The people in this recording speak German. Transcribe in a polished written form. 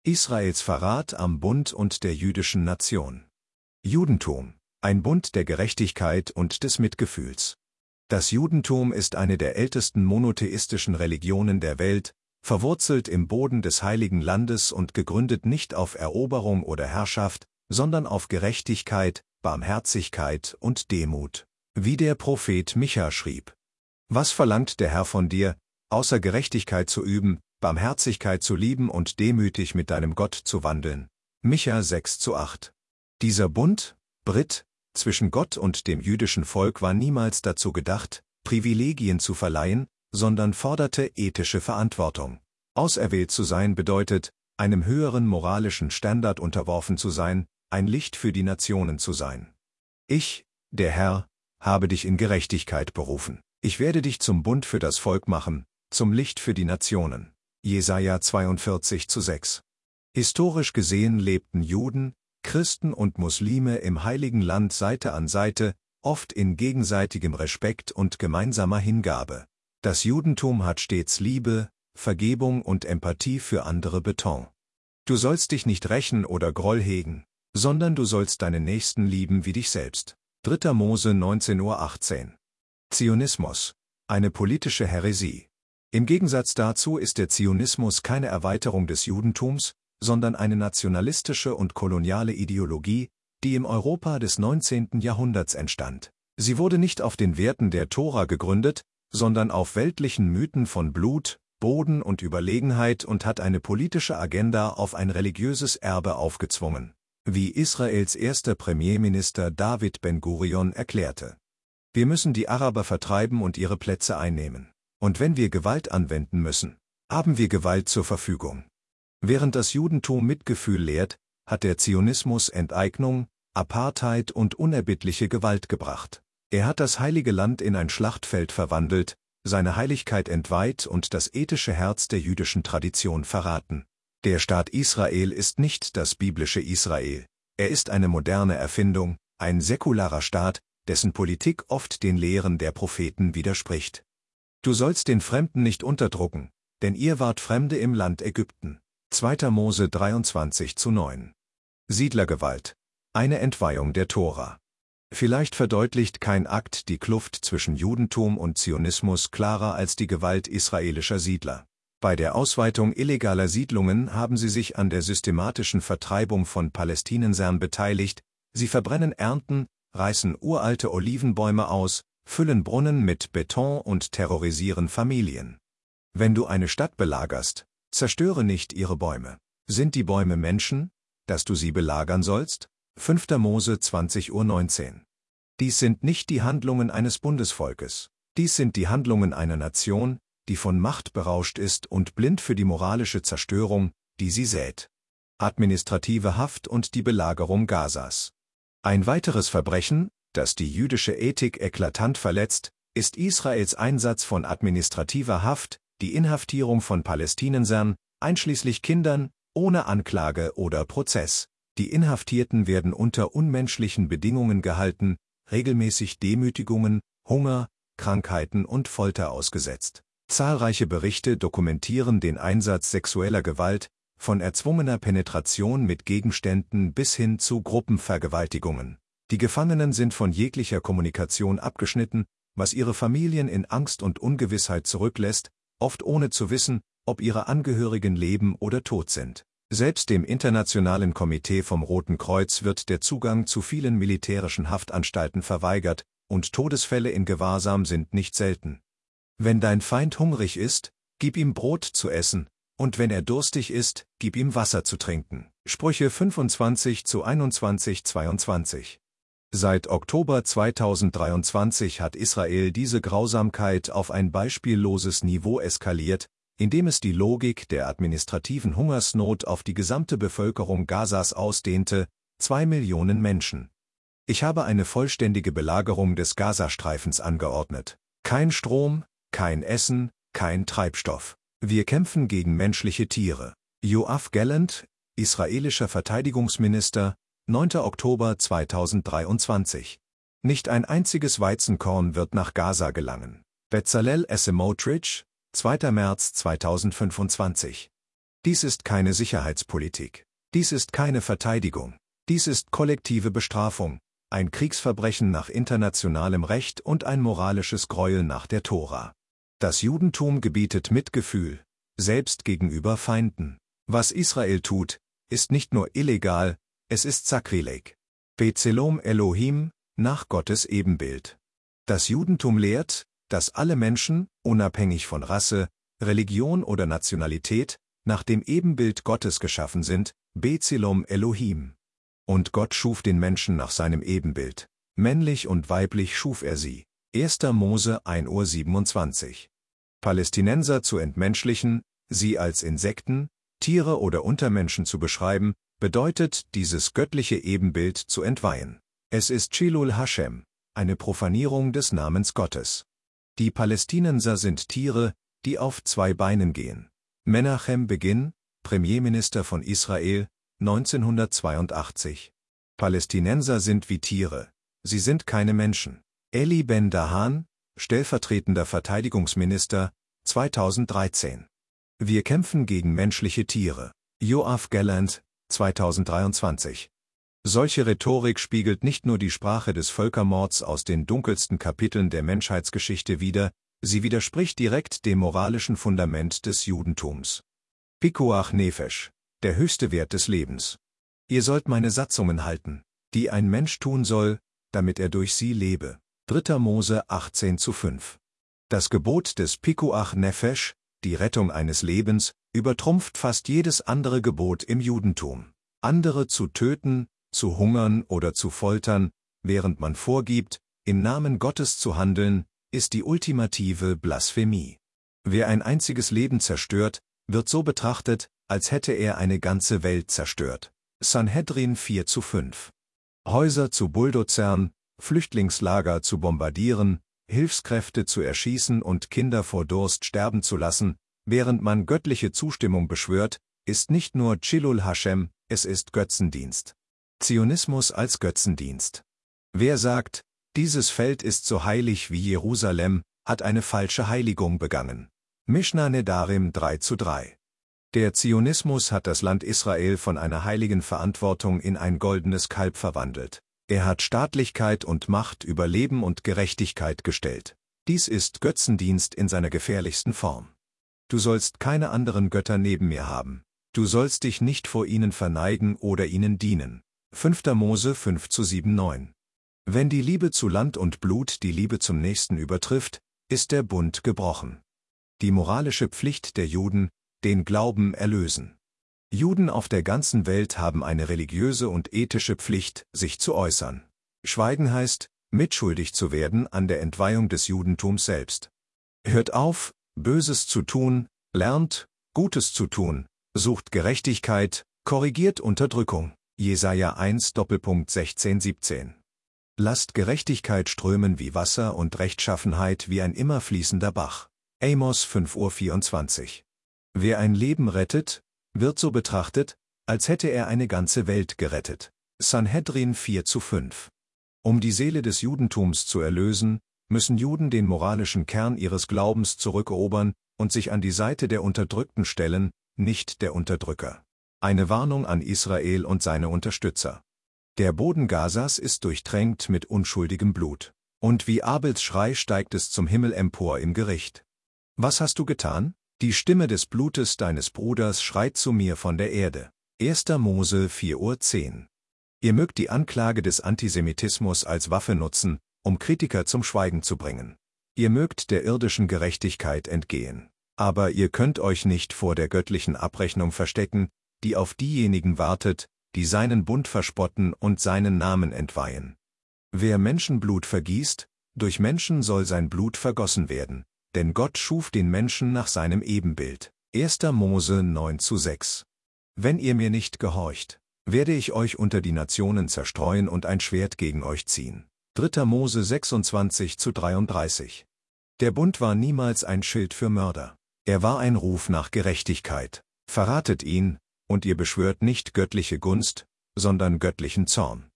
Israels Verrat am Bund und der jüdischen Nation. Judentum, ein Bund der Gerechtigkeit und des Mitgefühls. Das Judentum ist eine der ältesten monotheistischen Religionen der Welt, verwurzelt im Boden des Heiligen Landes und gegründet nicht auf Eroberung oder Herrschaft, sondern auf Gerechtigkeit, Barmherzigkeit und Demut. Wie der Prophet Micha schrieb: Was verlangt der Herr von dir, außer Gerechtigkeit zu üben, Barmherzigkeit zu lieben und demütig mit deinem Gott zu wandeln? Micha 6:8. Dieser Bund, Brit, zwischen Gott und dem jüdischen Volk war niemals dazu gedacht, Privilegien zu verleihen, sondern forderte ethische Verantwortung. Auserwählt zu sein bedeutet, einem höheren moralischen Standard unterworfen zu sein, ein Licht für die Nationen zu sein. Ich, der Herr, habe dich in Gerechtigkeit berufen. Ich werde dich zum Bund für das Volk machen, zum Licht für die Nationen. Jesaja 42:6. Historisch gesehen lebten Juden, Christen und Muslime im Heiligen Land Seite an Seite, oft in gegenseitigem Respekt und gemeinsamer Hingabe. Das Judentum hat stets Liebe, Vergebung und Empathie für andere betont. Du sollst dich nicht rächen oder Groll hegen, sondern du sollst deinen Nächsten lieben wie dich selbst. 3. Mose 19:18. Zionismus, eine politische Häresie. Im Gegensatz dazu ist der Zionismus keine Erweiterung des Judentums, sondern eine nationalistische und koloniale Ideologie, die im Europa des 19. Jahrhunderts entstand. Sie wurde nicht auf den Werten der Tora gegründet, sondern auf weltlichen Mythen von Blut, Boden und Überlegenheit und hat eine politische Agenda auf ein religiöses Erbe aufgezwungen, wie Israels erster Premierminister David Ben-Gurion erklärte. Wir müssen die Araber vertreiben und ihre Plätze einnehmen. Und wenn wir Gewalt anwenden müssen, haben wir Gewalt zur Verfügung. Während das Judentum Mitgefühl lehrt, hat der Zionismus Enteignung, Apartheid und unerbittliche Gewalt gebracht. Er hat das Heilige Land in ein Schlachtfeld verwandelt, seine Heiligkeit entweiht und das ethische Herz der jüdischen Tradition verraten. Der Staat Israel ist nicht das biblische Israel. Er ist eine moderne Erfindung, ein säkularer Staat, dessen Politik oft den Lehren der Propheten widerspricht. Du sollst den Fremden nicht unterdrücken, denn ihr wart Fremde im Land Ägypten. 2. Mose 23:9. Siedlergewalt, eine Entweihung der Tora. Vielleicht verdeutlicht kein Akt die Kluft zwischen Judentum und Zionismus klarer als die Gewalt israelischer Siedler. Bei der Ausweitung illegaler Siedlungen haben sie sich an der systematischen Vertreibung von Palästinensern beteiligt, sie verbrennen Ernten, reißen uralte Olivenbäume aus, füllen Brunnen mit Beton und terrorisieren Familien. Wenn du eine Stadt belagerst, zerstöre nicht ihre Bäume. Sind die Bäume Menschen, dass du sie belagern sollst? 5. Mose 20:19. Dies sind nicht die Handlungen eines Bundesvolkes. Dies sind die Handlungen einer Nation, die von Macht berauscht ist und blind für die moralische Zerstörung, die sie sät. Administrative Haft und die Belagerung Gazas. Ein weiteres Verbrechen, das die jüdische Ethik eklatant verletzt, ist Israels Einsatz von administrativer Haft, die Inhaftierung von Palästinensern, einschließlich Kindern, ohne Anklage oder Prozess. Die Inhaftierten werden unter unmenschlichen Bedingungen gehalten, regelmäßig Demütigungen, Hunger, Krankheiten und Folter ausgesetzt. Zahlreiche Berichte dokumentieren den Einsatz sexueller Gewalt, von erzwungener Penetration mit Gegenständen bis hin zu Gruppenvergewaltigungen. Die Gefangenen sind von jeglicher Kommunikation abgeschnitten, was ihre Familien in Angst und Ungewissheit zurücklässt, oft ohne zu wissen, ob ihre Angehörigen leben oder tot sind. Selbst dem Internationalen Komitee vom Roten Kreuz wird der Zugang zu vielen militärischen Haftanstalten verweigert, und Todesfälle in Gewahrsam sind nicht selten. Wenn dein Feind hungrig ist, gib ihm Brot zu essen, und wenn er durstig ist, gib ihm Wasser zu trinken. Sprüche 25:21-22. Seit Oktober 2023 hat Israel diese Grausamkeit auf ein beispielloses Niveau eskaliert, indem es die Logik der administrativen Hungersnot auf die gesamte Bevölkerung Gazas ausdehnte, 2 Millionen Menschen. Ich habe eine vollständige Belagerung des Gazastreifens angeordnet. Kein Strom, kein Essen, kein Treibstoff. Wir kämpfen gegen menschliche Tiere. Yoav Gallant, israelischer Verteidigungsminister, 9. Oktober 2023. Nicht ein einziges Weizenkorn wird nach Gaza gelangen. Bezalel Smotrich, 2. März 2025. Dies ist keine Sicherheitspolitik. Dies ist keine Verteidigung. Dies ist kollektive Bestrafung, ein Kriegsverbrechen nach internationalem Recht und ein moralisches Gräuel nach der Tora. Das Judentum gebietet Mitgefühl, selbst gegenüber Feinden. Was Israel tut, ist nicht nur illegal, es ist Sakrileg. Bezelom Elohim, nach Gottes Ebenbild. Das Judentum lehrt, dass alle Menschen, unabhängig von Rasse, Religion oder Nationalität, nach dem Ebenbild Gottes geschaffen sind, Bezelom Elohim. Und Gott schuf den Menschen nach seinem Ebenbild. Männlich und weiblich schuf er sie. 1. Mose 1:27 Uhr. Palästinenser zu entmenschlichen, sie als Insekten, Tiere oder Untermenschen zu beschreiben, bedeutet, dieses göttliche Ebenbild zu entweihen. Es ist Chilul Hashem, eine Profanierung des Namens Gottes. Die Palästinenser sind Tiere, die auf 2 Beinen gehen. Menachem Begin, Premierminister von Israel, 1982. Palästinenser sind wie Tiere. Sie sind keine Menschen. Eli Ben-Dahan, stellvertretender Verteidigungsminister, 2013. Wir kämpfen gegen menschliche Tiere. Yoav Gallant, 2023. Solche Rhetorik spiegelt nicht nur die Sprache des Völkermords aus den dunkelsten Kapiteln der Menschheitsgeschichte wider, sie widerspricht direkt dem moralischen Fundament des Judentums. Pikuach Nefesh, der höchste Wert des Lebens. Ihr sollt meine Satzungen halten, die ein Mensch tun soll, damit er durch sie lebe. 3. Mose 18:5. Das Gebot des Pikuach Nefesh, die Rettung eines Lebens, übertrumpft fast jedes andere Gebot im Judentum. Andere zu töten, zu hungern oder zu foltern, während man vorgibt, im Namen Gottes zu handeln, ist die ultimative Blasphemie. Wer ein einziges Leben zerstört, wird so betrachtet, als hätte er eine ganze Welt zerstört. Sanhedrin 4:5. Häuser zu bulldozern, Flüchtlingslager zu bombardieren, Hilfskräfte zu erschießen und Kinder vor Durst sterben zu lassen, während man göttliche Zustimmung beschwört, ist nicht nur Chilul Hashem, es ist Götzendienst. Zionismus als Götzendienst. Wer sagt, dieses Feld ist so heilig wie Jerusalem, hat eine falsche Heiligung begangen. Mishnah Nedarim 3:3. Der Zionismus hat das Land Israel von einer heiligen Verantwortung in ein goldenes Kalb verwandelt. Er hat Staatlichkeit und Macht über Leben und Gerechtigkeit gestellt. Dies ist Götzendienst in seiner gefährlichsten Form. Du sollst keine anderen Götter neben mir haben. Du sollst dich nicht vor ihnen verneigen oder ihnen dienen. 5. Mose 5:7-9. Wenn die Liebe zu Land und Blut die Liebe zum Nächsten übertrifft, ist der Bund gebrochen. Die moralische Pflicht der Juden, den Glauben erlösen. Juden auf der ganzen Welt haben eine religiöse und ethische Pflicht, sich zu äußern. Schweigen heißt, mitschuldig zu werden an der Entweihung des Judentums selbst. Hört auf, Böses zu tun, lernt, Gutes zu tun, sucht Gerechtigkeit, korrigiert Unterdrückung. Jesaja 1:16-17. Lasst Gerechtigkeit strömen wie Wasser und Rechtschaffenheit wie ein immer fließender Bach. Amos 5:24. Wer ein Leben rettet, wird so betrachtet, als hätte er eine ganze Welt gerettet. Sanhedrin 4:5. Um die Seele des Judentums zu erlösen, müssen Juden den moralischen Kern ihres Glaubens zurückerobern und sich an die Seite der Unterdrückten stellen, nicht der Unterdrücker. Eine Warnung an Israel und seine Unterstützer. Der Boden Gazas ist durchtränkt mit unschuldigem Blut. Und wie Abels Schrei steigt es zum Himmel empor im Gericht. Was hast du getan? Die Stimme des Blutes deines Bruders schreit zu mir von der Erde. 1. Mose 4:10. Ihr mögt die Anklage des Antisemitismus als Waffe nutzen, um Kritiker zum Schweigen zu bringen. Ihr mögt der irdischen Gerechtigkeit entgehen. Aber ihr könnt euch nicht vor der göttlichen Abrechnung verstecken, die auf diejenigen wartet, die seinen Bund verspotten und seinen Namen entweihen. Wer Menschenblut vergießt, durch Menschen soll sein Blut vergossen werden, denn Gott schuf den Menschen nach seinem Ebenbild. 1. Mose 9:6. Wenn ihr mir nicht gehorcht, werde ich euch unter die Nationen zerstreuen und ein Schwert gegen euch ziehen. 3. Mose 26:33. Der Bund war niemals ein Schild für Mörder. Er war ein Ruf nach Gerechtigkeit. Verratet ihn, und ihr beschwört nicht göttliche Gunst, sondern göttlichen Zorn.